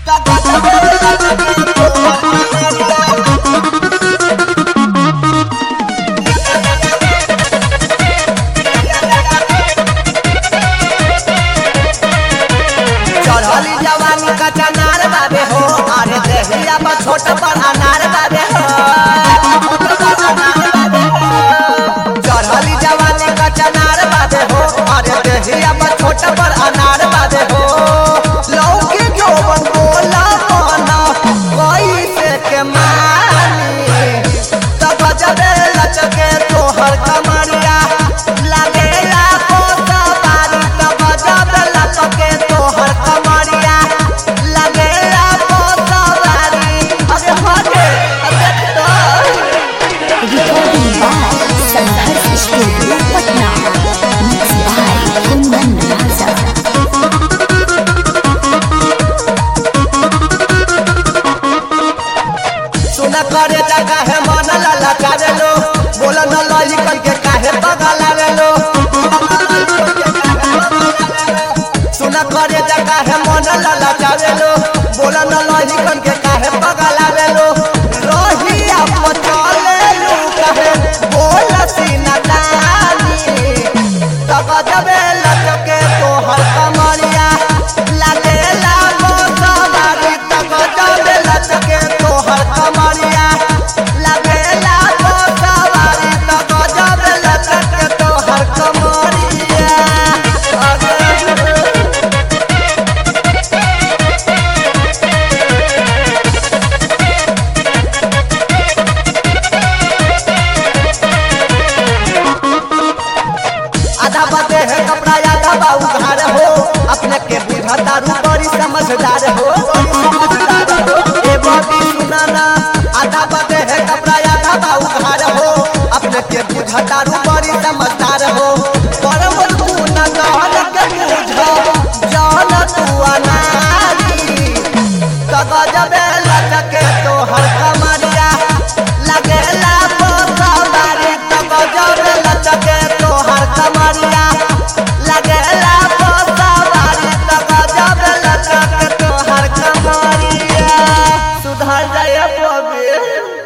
चढ़ली जवानी का चनार बाबे हो, अरे देहिया पर छोट पर अनार बाबे हो। चढ़ली जवानी का चनार बाबे हो, अरे देहिया पर छोट पर अनार बाबे हो। लौकी जोबन बोला माना कैसे के मानी, तब जबे लचके तोहर कमरिया लागेला को सवारी। तब जबे लचके तोहर कमरिया लागेला को सवारी। अरे हटे अरे तो Recording by Sanghर्ष Studio, Patna. Mixed by Kundan Raza. सुना करे जगह है मन लाला करे लो, बोला न लई करके काहे पगलावे लो। सुना करे जगह है मन लाला करे लो, बोला न लई करके काहे पगलावे लो। रोहिया पचले लो काहे बोला सीना तानी, तब जबे लचके तोहर कमरिया लागेला को सवारी। तब जबे लचके तोहर कमरिया लागेला को सवारी। तब जबे लचके तोहर कमरिया आधा बदे है कपड़ा आधा बाऊ घर हो, अपने के बुझा दारू बड़ी समझदार हो। ए बाबी सुनाना, आधा बदे है कपड़ा आधा बाऊ घर हो, अपने के बुझा दारू बड़ी समझदार हो। परम तू न जान के बुझो जान तू अनारी, तब जबे लचके तोहर कमरिया